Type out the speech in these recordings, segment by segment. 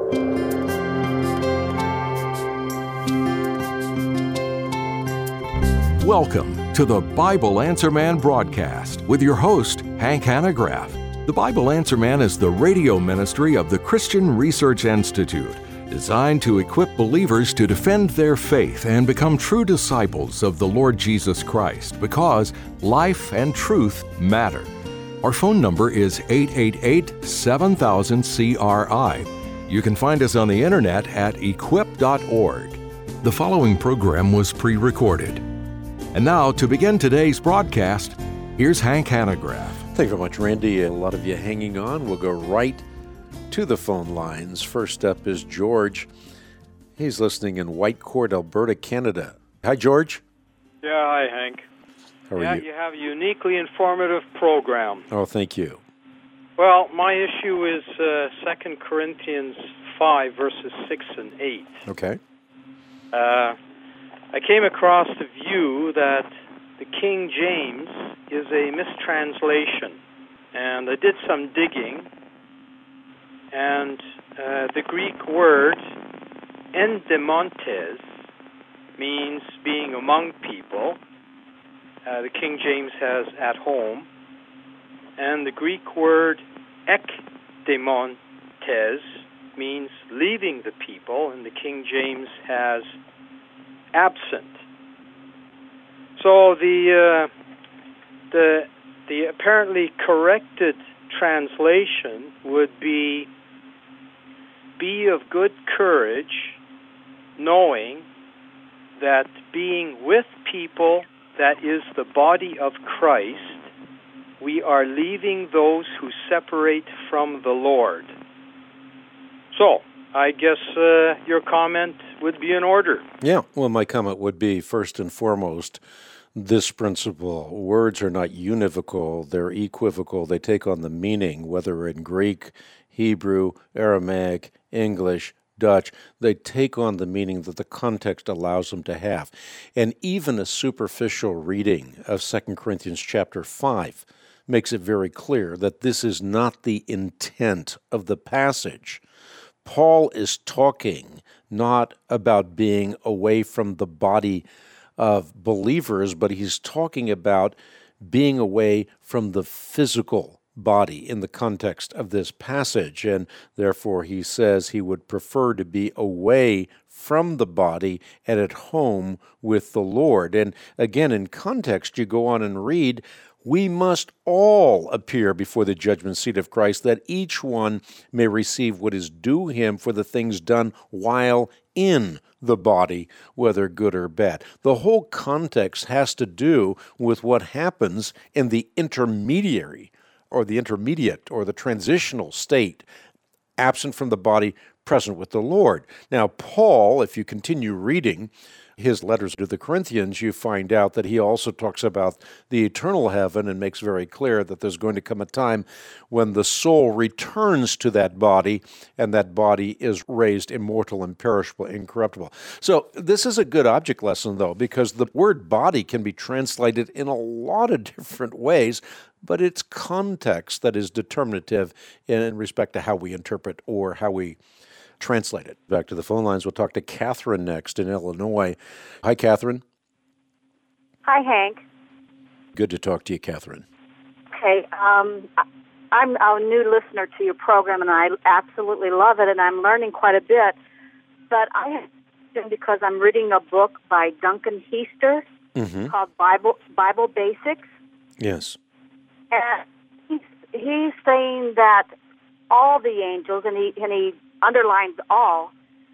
Welcome to the Bible Answer Man broadcast with your host, Hank Hanegraaff. The Bible Answer Man is the radio ministry of the Christian Research Institute, designed to equip believers to defend their faith and become true disciples of the Lord Jesus Christ, because life and truth matter. Our phone number is 888-7000-CRI. You can find us on the internet at equip.org. The following program was pre-recorded. And now, to begin today's broadcast, here's Hank Hanegraaff. Thank you very much, Randy. A lot of you hanging on. We'll go right to the phone lines. First up is George. He's listening in Whitecourt, Alberta, Canada. Hi, George. Yeah, hi, Hank. How are you? You have a uniquely informative program. Oh, thank you. Well, my issue is 2 Corinthians 5, verses 6 and 8. Okay. I came across the view that the King James is a mistranslation, and I did some digging, and the Greek word endemontes means being among people. The King James has at home, and the Greek word ekdemontes means leaving the people, and the King James has absent. So the apparently corrected translation would be of good courage, knowing that being with people, that is the body of Christ, we are leaving those who separate from the Lord. So, I guess your comment would be in order. Yeah, well, my comment would be, first and foremost, this principle. Words are not univocal, they're equivocal. They take on the meaning, whether in Greek, Hebrew, Aramaic, English, Dutch, they take on the meaning that the context allows them to have. And even a superficial reading of 2 Corinthians chapter 5 makes it very clear that this is not the intent of the passage. Paul is talking not about being away from the body of believers, but he's talking about being away from the physical body in the context of this passage. And therefore, he says he would prefer to be away from the body and at home with the Lord. And again, in context, you go on and read, we must all appear before the judgment seat of Christ, that each one may receive what is due him for the things done while in the body, whether good or bad. The whole context has to do with what happens in the intermediate or the transitional state, absent from the body, present with the Lord. Now, Paul, if you continue reading his letters to the Corinthians, you find out that he also talks about the eternal heaven and makes very clear that there's going to come a time when the soul returns to that body, and that body is raised immortal, imperishable, incorruptible. So this is a good object lesson, though, because the word body can be translated in a lot of different ways, but it's context that is determinative in respect to how we interpret or how we translate it. Back to the phone lines. We'll talk to Catherine next in Illinois. Hi, Catherine. Hi, Hank. Good to talk to you, Catherine. Okay. I'm a new listener to your program, and I absolutely love it, and I'm learning quite a bit. But I have because I'm reading a book by Duncan Heister called Bible Basics. Yes. And he's saying that all the angels, and he underlines all,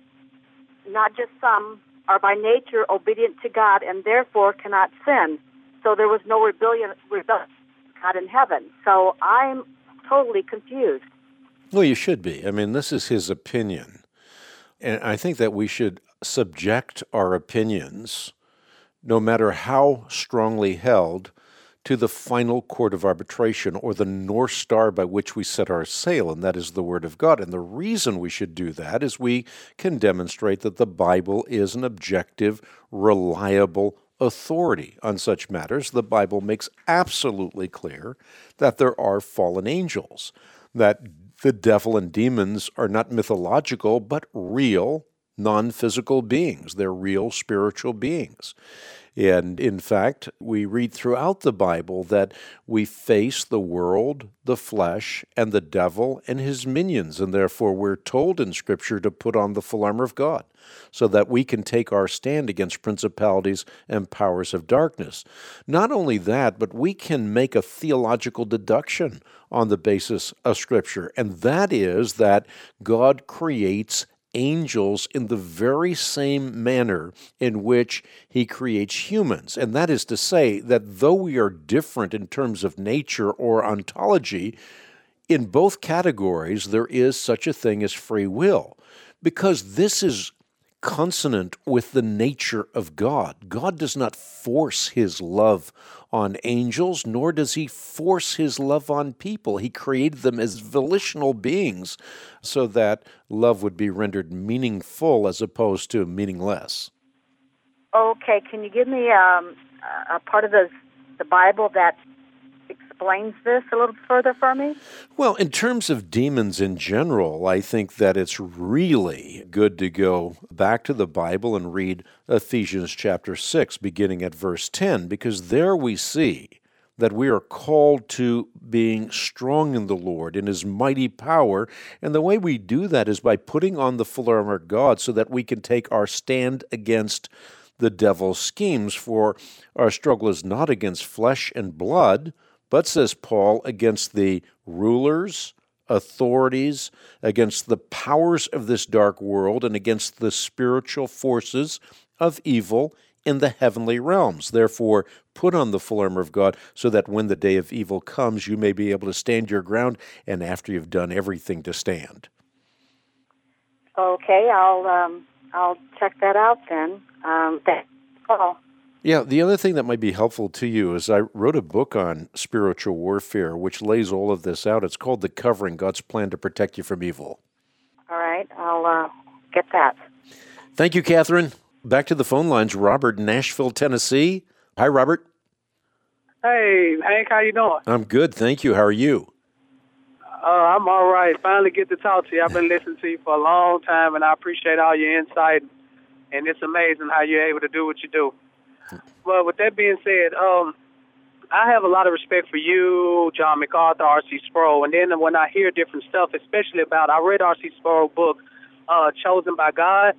not just some, are by nature obedient to God and therefore cannot sin. So there was no rebellion God in heaven. So I'm totally confused. Well, you should be. I mean, this is his opinion. And I think that we should subject our opinions, no matter how strongly held, to the final court of arbitration, or the North Star by which we set our sail, and that is the Word of God. And the reason we should do that is we can demonstrate that the Bible is an objective, reliable authority on such matters. The Bible makes absolutely clear that there are fallen angels, that the devil and demons are not mythological, but real, non-physical beings. They're real spiritual beings. And in fact, we read throughout the Bible that we face the world, the flesh, and the devil and his minions, and therefore we're told in Scripture to put on the full armor of God so that we can take our stand against principalities and powers of darkness. Not only that, but we can make a theological deduction on the basis of Scripture, and that is that God creates angels in the very same manner in which he creates humans. And that is to say that though we are different in terms of nature or ontology, in both categories there is such a thing as free will, because this is consonant with the nature of God. God does not force his love on angels, nor does he force his love on people. He created them as volitional beings so that love would be rendered meaningful as opposed to meaningless. Okay, can you give me a part of the Bible that explains this a little further for me? Well, in terms of demons in general, I think that it's really good to go back to the Bible and read Ephesians chapter 6, beginning at verse 10, because there we see that we are called to being strong in the Lord, in his mighty power, and the way we do that is by putting on the full armor of God so that we can take our stand against the devil's schemes, for our struggle is not against flesh and blood, but, says Paul, against the rulers, authorities, against the powers of this dark world, and against the spiritual forces of evil in the heavenly realms. Therefore, put on the full armor of God so that when the day of evil comes, you may be able to stand your ground, and after you've done everything, to stand. Okay, I'll check that out then. Thanks, Paul. Yeah, the other thing that might be helpful to you is I wrote a book on spiritual warfare, which lays all of this out. It's called The Covering, God's Plan to Protect You from Evil. All right, I'll get that. Thank you, Catherine. Back to the phone lines. Robert, Nashville, Tennessee. Hi, Robert. Hey, Hank, how you doing? I'm good, thank you. How are you? I'm all right. Finally get to talk to you. I've been listening to you for a long time, and I appreciate all your insight, and it's amazing how you're able to do what you do. Well, with that being said, I have a lot of respect for you, John MacArthur, R.C. Sproul, and then when I hear different stuff, especially about, I read R.C. Sproul's book, Chosen by God,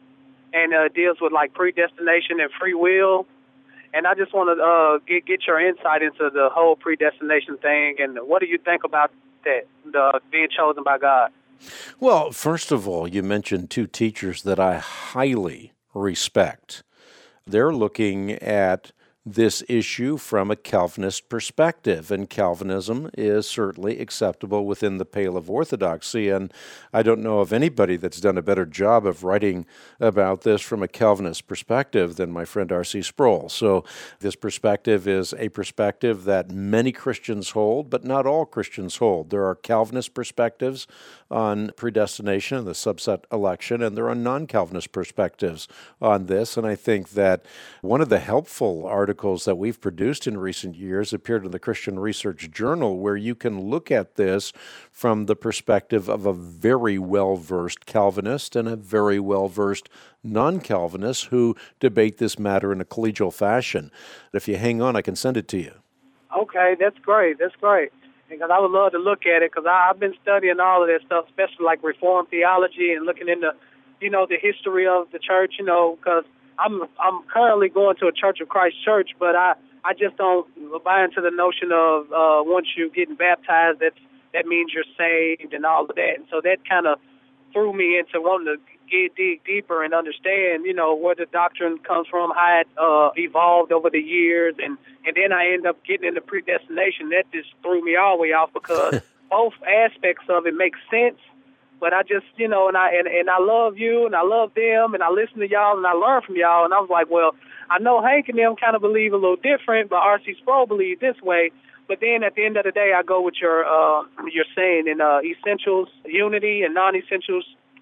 and it deals with like predestination and free will, and I just want to get your insight into the whole predestination thing, and what do you think about that, being chosen by God? Well, first of all, you mentioned two teachers that I highly respect. They're looking at this issue from a Calvinist perspective, and Calvinism is certainly acceptable within the pale of orthodoxy, and I don't know of anybody that's done a better job of writing about this from a Calvinist perspective than my friend R.C. Sproul. So this perspective is a perspective that many Christians hold, but not all Christians hold. There are Calvinist perspectives on predestination and the subset election, and there are non-Calvinist perspectives on this, and I think that one of the helpful articles that we've produced in recent years appeared in the Christian Research Journal, where you can look at this from the perspective of a very well-versed Calvinist and a very well-versed non-Calvinist who debate this matter in a collegial fashion. If you hang on, I can send it to you. Okay, that's great. That's great. Because I would love to look at it, because I've been studying all of that stuff, especially like Reformed theology and looking into, the history of the church, because I'm currently going to a Church of Christ church, but I just don't buy into the notion of once you're getting baptized, that means you're saved and all of that. And so that kind of threw me into wanting to dig deeper and understand, where the doctrine comes from, how it evolved over the years, and then I end up getting into predestination. That just threw me all the way off, because both aspects of it make sense. But I just, and I love you, and I love them, and I listen to y'all, and I learn from y'all. And I was like, well, I know Hank and them kind of believe a little different, but R.C. Sproul believe this way. But then at the end of the day, I go with your saying in essentials, unity, and non-essentials,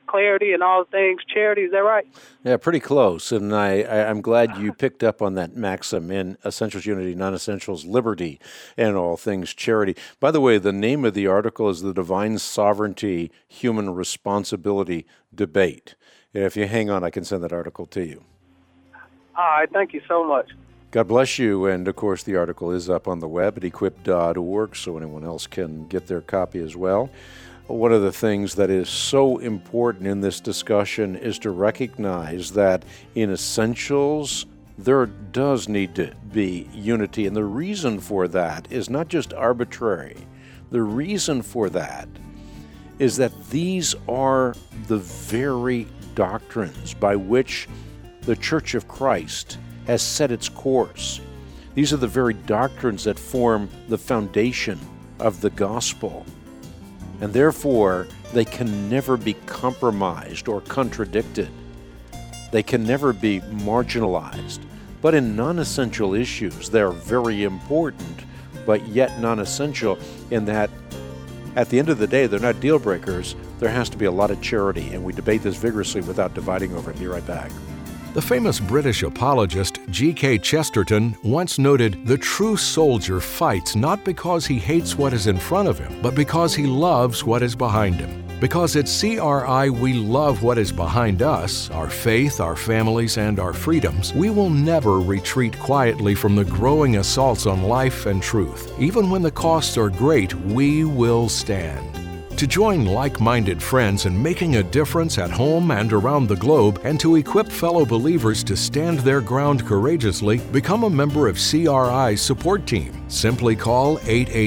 clarity and all things charity. Is that right? Yeah, pretty close. And I'm glad you picked up on that maxim in Essentials Unity, Non-Essentials Liberty, and all things charity. By the way, the name of the article is The Divine Sovereignty, Human Responsibility Debate. If you hang on, I can send that article to you. All right, thank you so much. God bless you. And, of course, the article is up on the web at equip.org, so anyone else can get their copy as well. One of the things that is so important in this discussion is to recognize that in essentials, there does need to be unity. And the reason for that is not just arbitrary. The reason for that is that these are the very doctrines by which the Church of Christ has set its course. These are the very doctrines that form the foundation of the gospel. And therefore, they can never be compromised or contradicted. They can never be marginalized. But in non-essential issues, they're very important, but yet non-essential in that at the end of the day, they're not deal breakers. There has to be a lot of charity, and we debate this vigorously without dividing over it. Be right back. The famous British apologist G.K. Chesterton once noted, "The true soldier fights not because he hates what is in front of him, but because he loves what is behind him. Because at CRI we love what is behind us, our faith, our families, and our freedoms, we will never retreat quietly from the growing assaults on life and truth. Even when the costs are great, we will stand." To join like-minded friends in making a difference at home and around the globe, and to equip fellow believers to stand their ground courageously, become a member of CRI's support team. Simply call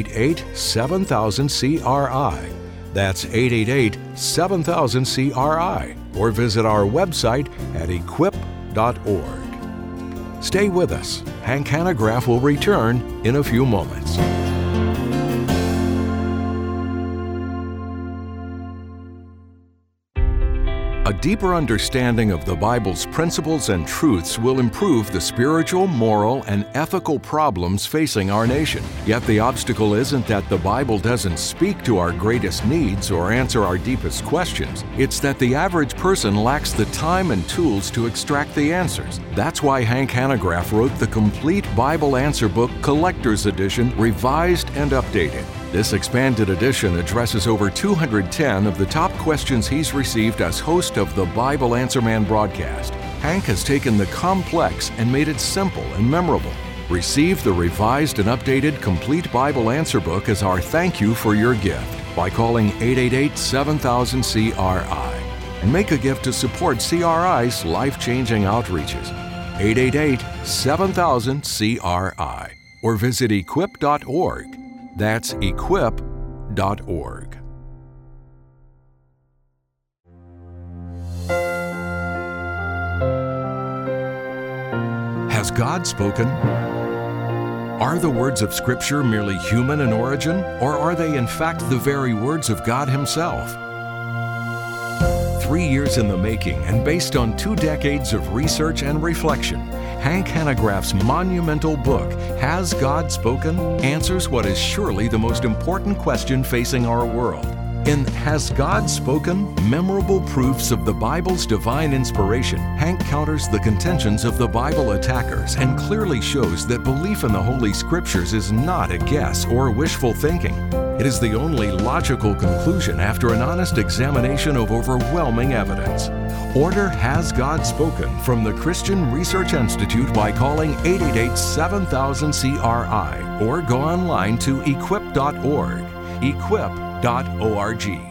888-7000-CRI. That's 888-7000-CRI, or visit our website at equip.org. Stay with us. Hank Hanegraaff will return in a few moments. A deeper understanding of the Bible's principles and truths will improve the spiritual, moral, and ethical problems facing our nation. Yet the obstacle isn't that the Bible doesn't speak to our greatest needs or answer our deepest questions. It's that the average person lacks the time and tools to extract the answers. That's why Hank Hanegraaff wrote the complete Bible Answer Book Collector's Edition, revised and updated. This expanded edition addresses over 210 of the top questions he's received as host of the Bible Answer Man broadcast. Hank has taken the complex and made it simple and memorable. Receive the revised and updated Complete Bible Answer Book as our thank you for your gift by calling 888-7000-CRI and make a gift to support CRI's life-changing outreaches. 888-7000-CRI or visit equip.org. That's equip.org. Has God spoken? Are the words of Scripture merely human in origin, or are they in fact the very words of God Himself? 3 years in the making and based on 2 decades of research and reflection, Hank Hanegraaff's monumental book, Has God Spoken?, answers what is surely the most important question facing our world. In Has God Spoken? Memorable Proofs of the Bible's Divine Inspiration, Hank counters the contentions of the Bible attackers and clearly shows that belief in the Holy Scriptures is not a guess or wishful thinking. It is the only logical conclusion after an honest examination of overwhelming evidence. Order Has God Spoken from the Christian Research Institute by calling 888-7000-CRI or go online to equip.org. equip.org.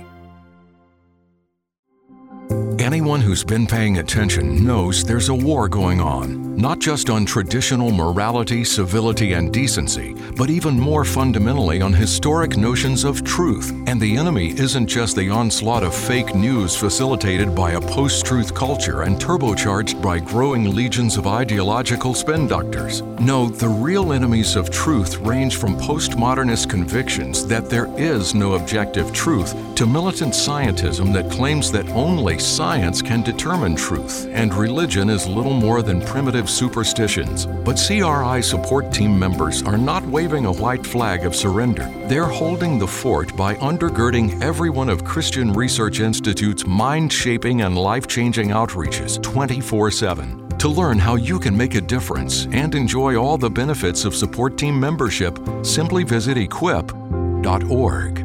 Anyone who's been paying attention knows there's a war going on, not just on traditional morality, civility, and decency, but even more fundamentally on historic notions of truth. And the enemy isn't just the onslaught of fake news facilitated by a post-truth culture and turbocharged by growing legions of ideological spin doctors. No, the real enemies of truth range from postmodernist convictions that there is no objective truth to militant scientism that claims that only science can determine truth, and religion is little more than primitive primitive superstitions, but CRI support team members are not waving a white flag of surrender. They're holding the fort by undergirding every one of Christian Research Institute's mind-shaping and life-changing outreaches 24/7. To learn how you can make a difference and enjoy all the benefits of support team membership, simply visit equip.org.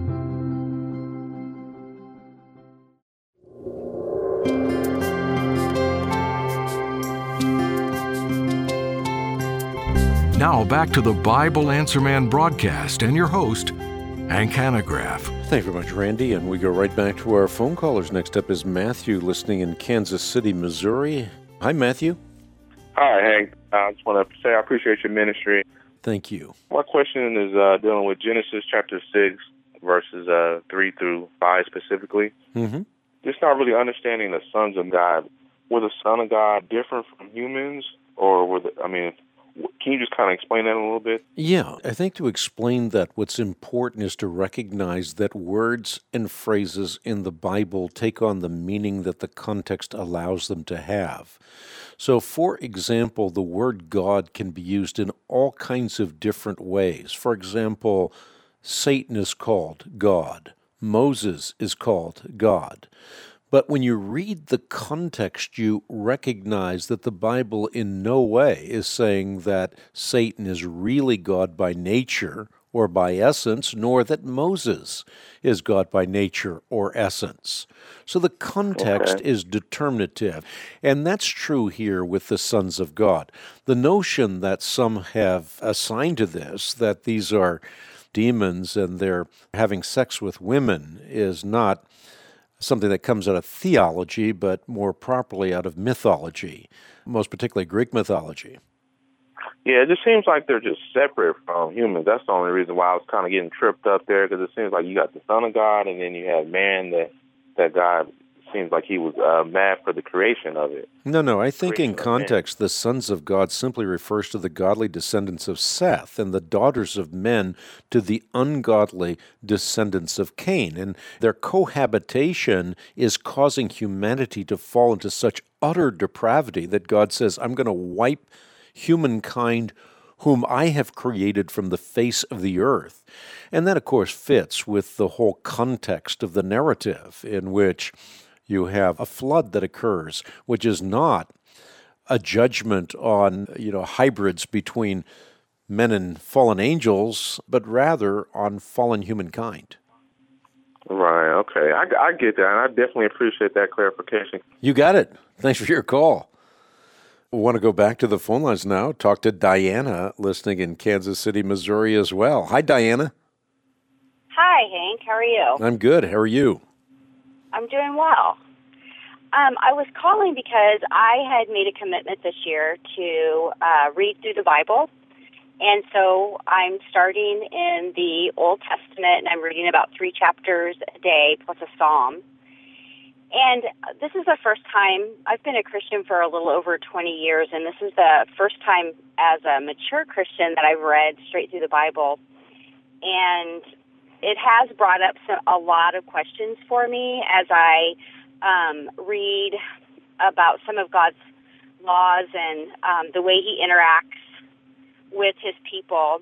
Now back to the Bible Answer Man broadcast and your host, Hank Hanegraaff. Thank you very much, Randy. And we go right back to our phone callers. Next up is Matthew, listening in Kansas City, Missouri. Hi, Matthew. Hi, Hank. I just want to say I appreciate your ministry. Thank you. My question is dealing with Genesis chapter 6, verses 3 through 5 specifically. Mm-hmm. Just not really understanding the sons of God. Were the Son of God different from humans? Or can you just kind of explain that a little bit? Yeah, I think to explain that, what's important is to recognize that words and phrases in the Bible take on the meaning that the context allows them to have. So, for example, the word God can be used in all kinds of different ways. For example, Satan is called God. Moses is called God. But when you read the context, you recognize that the Bible in no way is saying that Satan is really God by nature or by essence, nor that Moses is God by nature or essence. So the context is determinative, and that's true here with the sons of God. The notion that some have assigned to this, that these are demons and they're having sex with women, is not something that comes out of theology, but more properly out of mythology, most particularly Greek mythology. Yeah, it just seems like they're just separate from humans. That's the only reason why I was kind of getting tripped up there, because it seems like you got the Son of God, and then you have man that God seems like he was mad for the creation of it. No, I think in context, the sons of God simply refers to the godly descendants of Seth and the daughters of men to the ungodly descendants of Cain. And their cohabitation is causing humanity to fall into such utter depravity that God says, I'm going to wipe humankind whom I have created from the face of the earth. And that, of course, fits with the whole context of the narrative in which you have a flood that occurs, which is not a judgment on, hybrids between men and fallen angels, but rather on fallen humankind. Right, okay. I get that, and I definitely appreciate that clarification. You got it. Thanks for your call. We want to go back to the phone lines now, talk to Diana, listening in Kansas City, Missouri as well. Hi, Diana. Hi, Hank. How are you? I'm good. How are you? I'm doing well. I was calling because I had made a commitment this year to read through the Bible. And so I'm starting in the Old Testament, and I'm reading about 3 chapters a day plus a psalm. And this is the first time, I've been a Christian for a little over 20 years, and this is the first time as a mature Christian that I've read straight through the Bible. And it has brought up a lot of questions for me as I read about some of God's laws and the way he interacts with his people,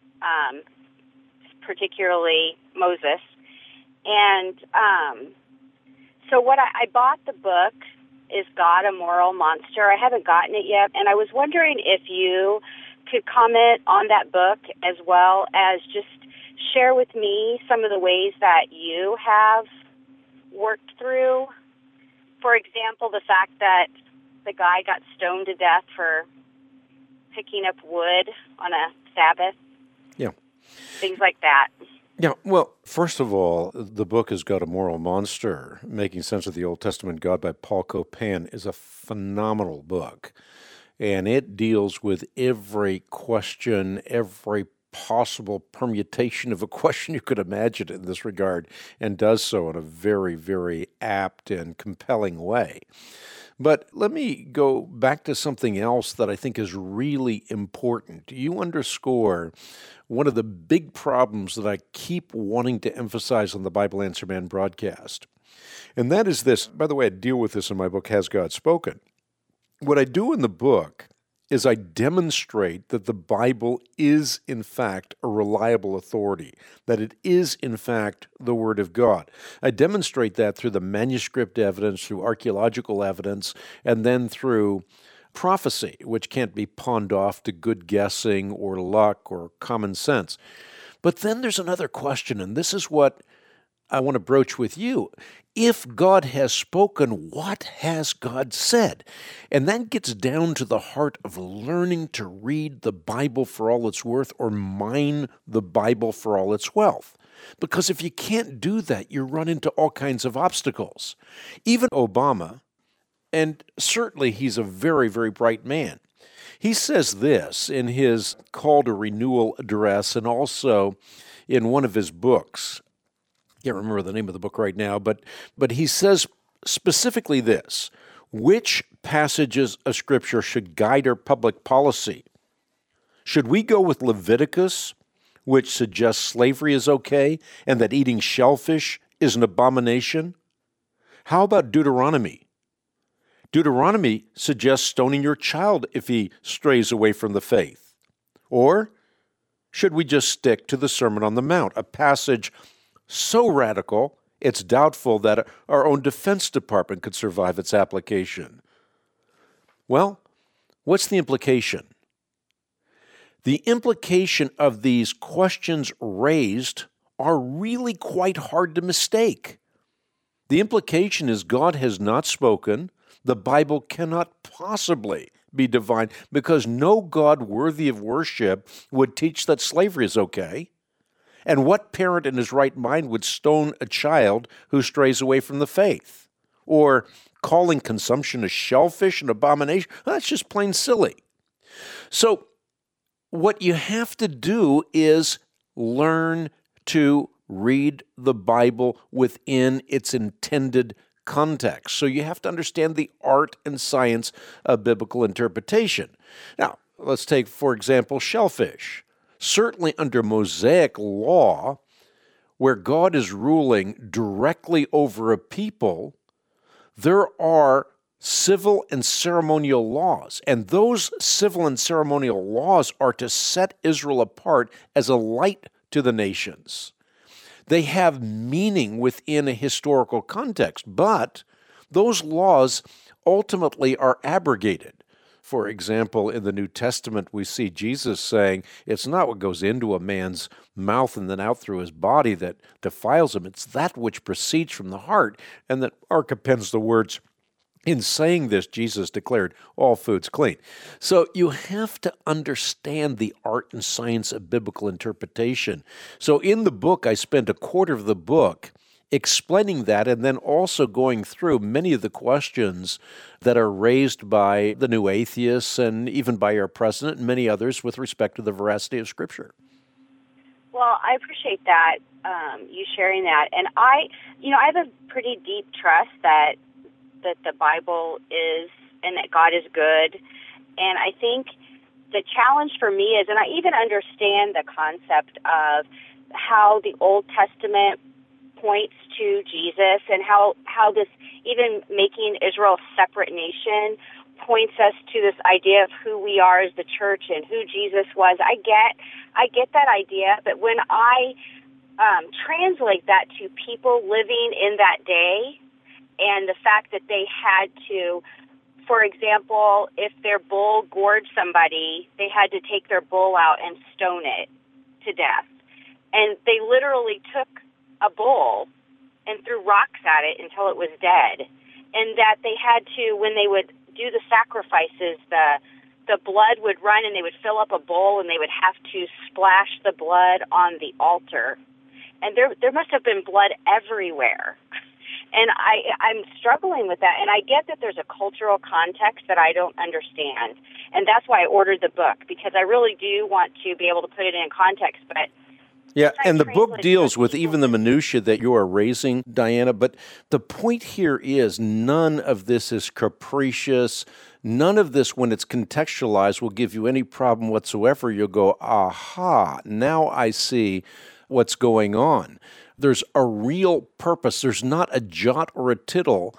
particularly Moses. And so I bought the book, Is God a Moral Monster? I haven't gotten it yet, and I was wondering if you could comment on that book as well as just share with me some of the ways that you have worked through. For example, the fact that the guy got stoned to death for picking up wood on a Sabbath. Yeah. Things like that. Yeah, well, first of all, the book Is God a Moral Monster? Making Sense of the Old Testament God by Paul Copan is a phenomenal book. And it deals with every question, every possible permutation of a question you could imagine in this regard, and does so in a very, very apt and compelling way. But let me go back to something else that I think is really important. You underscore one of the big problems that I keep wanting to emphasize on the Bible Answer Man broadcast. And that is this. By the way, I deal with this in my book, Has God Spoken? What I do in the book is I demonstrate that the Bible is, in fact, a reliable authority, that it is, in fact, the Word of God. I demonstrate that through the manuscript evidence, through archaeological evidence, and then through prophecy, which can't be pawned off to good guessing or luck or common sense. But then there's another question, and this is what I want to broach with you. If God has spoken, what has God said? And that gets down to the heart of learning to read the Bible for all it's worth or mine the Bible for all its wealth. Because if you can't do that, you run into all kinds of obstacles. Even Obama, and certainly he's a very, very bright man, he says this in his call to renewal address and also in one of his books. I can't remember the name of the book right now, but he says specifically this: which passages of Scripture should guide our public policy? Should we go with Leviticus, which suggests slavery is okay and that eating shellfish is an abomination? How about Deuteronomy? Deuteronomy suggests stoning your child if he strays away from the faith. Or should we just stick to the Sermon on the Mount, a passage so radical it's doubtful that our own Defense Department could survive its application? Well, what's the implication? The implication of these questions raised are really quite hard to mistake. The implication is God has not spoken. The Bible cannot possibly be divine because no God worthy of worship would teach that slavery is okay. And what parent in his right mind would stone a child who strays away from the faith? Or calling consumption of shellfish an abomination? That's just plain silly. So what you have to do is learn to read the Bible within its intended context. So you have to understand the art and science of biblical interpretation. Now, let's take, for example, shellfish. Certainly under Mosaic law, where God is ruling directly over a people, there are civil and ceremonial laws, and those civil and ceremonial laws are to set Israel apart as a light to the nations. They have meaning within a historical context, but those laws ultimately are abrogated. For example, in the New Testament, we see Jesus saying, it's not what goes into a man's mouth and then out through his body that defiles him. It's that which proceeds from the heart. And that Arca pens the words, in saying this, Jesus declared, all food's clean. So you have to understand the art and science of biblical interpretation. So in the book, I spent a quarter of the book explaining that and then also going through many of the questions that are raised by the new atheists and even by our president and many others with respect to the veracity of Scripture. Well, I appreciate that, you sharing that. And I have a pretty deep trust that the Bible is and that God is good. And I think the challenge for me is, and I even understand the concept of how the Old Testament points to Jesus and how this, even making Israel a separate nation, points us to this idea of who we are as the church and who Jesus was. I get that idea, but when I translate that to people living in that day and the fact that they had to, for example, if their bull gored somebody, they had to take their bull out and stone it to death. And they literally took a bull and threw rocks at it until it was dead. And that they had to, when they would do the sacrifices, the blood would run and they would fill up a bowl and they would have to splash the blood on the altar. And there must have been blood everywhere. And I'm struggling with that. And I get that there's a cultural context that I don't understand. And that's why I ordered the book, because I really do want to be able to put it in context. But yeah, and the book deals with even the minutia that you are raising, Diana, but the point here is none of this is capricious. None of this, when it's contextualized, will give you any problem whatsoever. You'll go, aha, now I see what's going on. There's a real purpose. There's not a jot or a tittle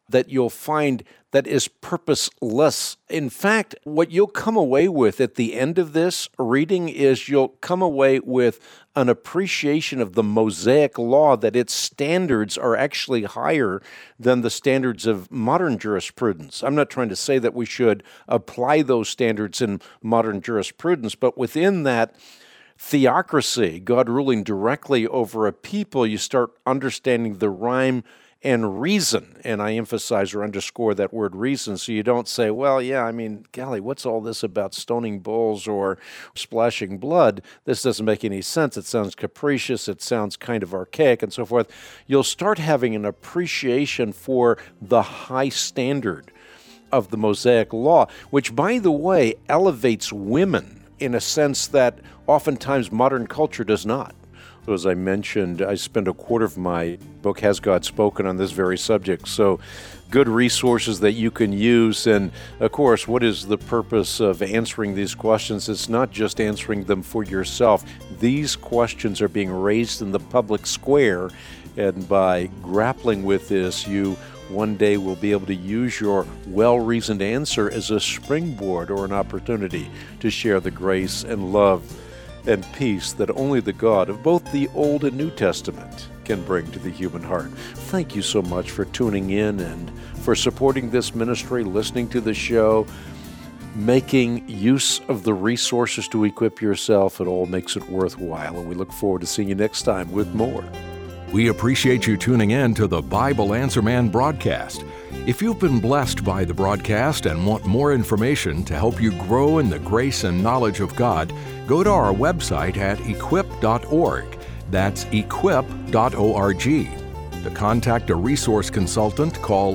that you'll find that is purposeless. In fact, what you'll come away with at the end of this reading is you'll come away with an appreciation of the Mosaic law, that its standards are actually higher than the standards of modern jurisprudence. I'm not trying to say that we should apply those standards in modern jurisprudence, but within that theocracy, God ruling directly over a people, you start understanding the rhyme and reason, and I emphasize or underscore that word reason, so you don't say, well, yeah, I mean, golly, what's all this about stoning bulls or splashing blood? This doesn't make any sense. It sounds capricious. It sounds kind of archaic and so forth. You'll start having an appreciation for the high standard of the Mosaic law, which, by the way, elevates women in a sense that oftentimes modern culture does not. So as I mentioned, I spent a quarter of my book, Has God Spoken, on this very subject. So good resources that you can use. And of course, what is the purpose of answering these questions? It's not just answering them for yourself. These questions are being raised in the public square. And by grappling with this, you one day will be able to use your well-reasoned answer as a springboard or an opportunity to share the grace and love and peace that only the God of both the Old and New Testament can bring to the human heart. Thank you so much for tuning in and for supporting this ministry, listening to the show, making use of the resources to equip yourself. It all makes it worthwhile, and we look forward to seeing you next time with more. We appreciate you tuning in to the Bible Answer Man broadcast. If you've been blessed by the broadcast and want more information to help you grow in the grace and knowledge of God, go to our website at equip.org. That's equip.org. To contact a resource consultant, call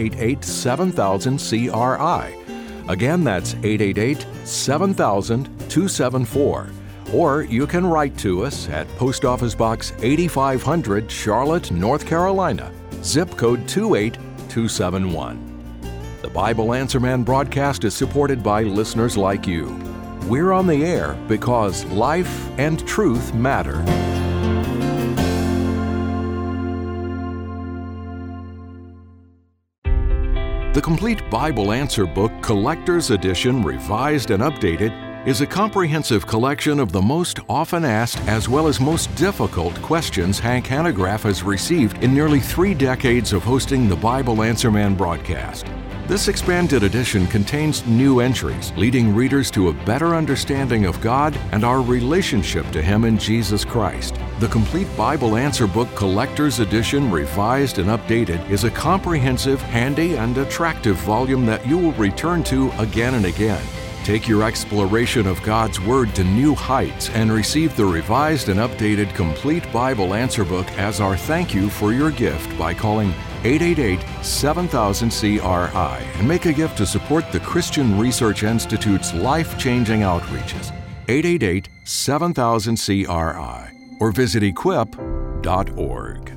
888-7000-CRI. Again, that's 888-7000-274. Or you can write to us at Post Office Box 8500, Charlotte, North Carolina, zip code 28271. The Bible Answer Man broadcast is supported by listeners like you. We're on the air because life and truth matter. The Complete Bible Answer Book Collector's Edition, revised and updated, is a comprehensive collection of the most often asked as well as most difficult questions Hank Hanegraaff has received in nearly 3 decades of hosting the Bible Answer Man broadcast. This expanded edition contains new entries, leading readers to a better understanding of God and our relationship to Him in Jesus Christ. The Complete Bible Answer Book Collector's Edition, revised and updated, is a comprehensive, handy, and attractive volume that you will return to again and again. Take your exploration of God's Word to new heights and receive the revised and updated Complete Bible Answer Book as our thank you for your gift by calling 888-7000-CRI and make a gift to support the Christian Research Institute's life-changing outreaches. 888-7000-CRI or visit equip.org.